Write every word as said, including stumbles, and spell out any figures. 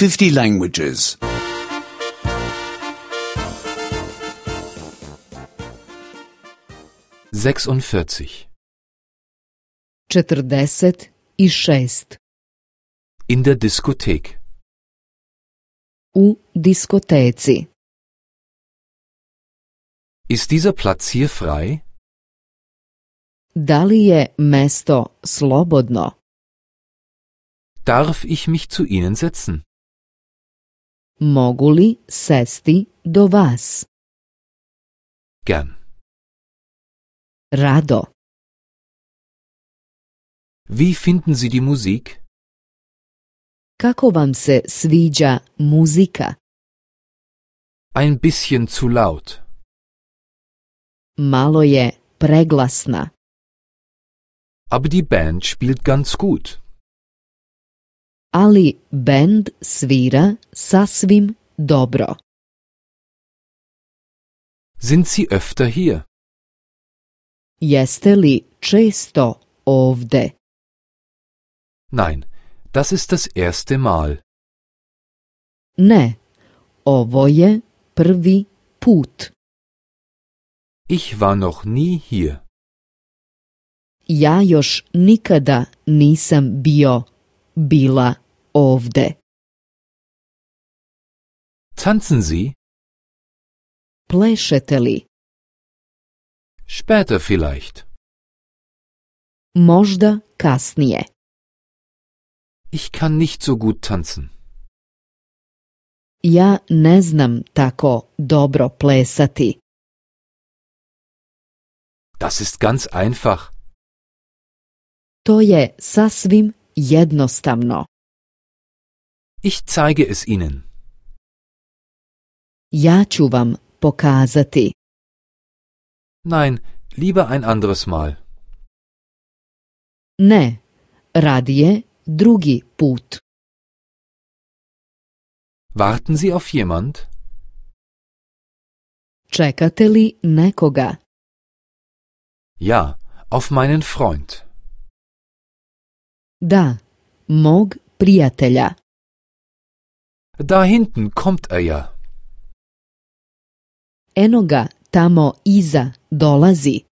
fifty languages. sechsundvierzig. četrdeset šest. In der Diskothek. U diskoteci. Ist dieser Platz hier frei? Da li je mesto slobodno? Darf ich mich zu Ihnen setzen? Mogu li sesti do vas? Gern. Rado. Wie finden Sie die Musik? Kako vam se sviđa muzika? Ein bisschen zu laut. Malo je preglasna. Aber die Band spielt ganz gut. Ali bend svira sasvim dobro. Sind Sie öfter hier? Jeste li često ovde? Nein, das ist das erste Mal. Ne, ovo je prvi put. Ich war noch nie hier. Ja još nikada nisam bio, bila ovde. Tanzen Sie? Plešete li? Später vielleicht. Možda kasnije. Ich kann nicht so gut tanzen. Ja ne znam tako dobro plesati. Das ist ganz einfach. To je sasvim jednostavno. Ich zeige es Ihnen. Ja ću vam pokazati. Nein, lieber ein anderes Mal. Ne, radije drugi put. Warten Sie auf jemand? Čekate li nekoga? Ja, auf meinen Freund. Da, mog prijatelja. Da hinten kommt er ja. Eno ga tamo iza dolazi.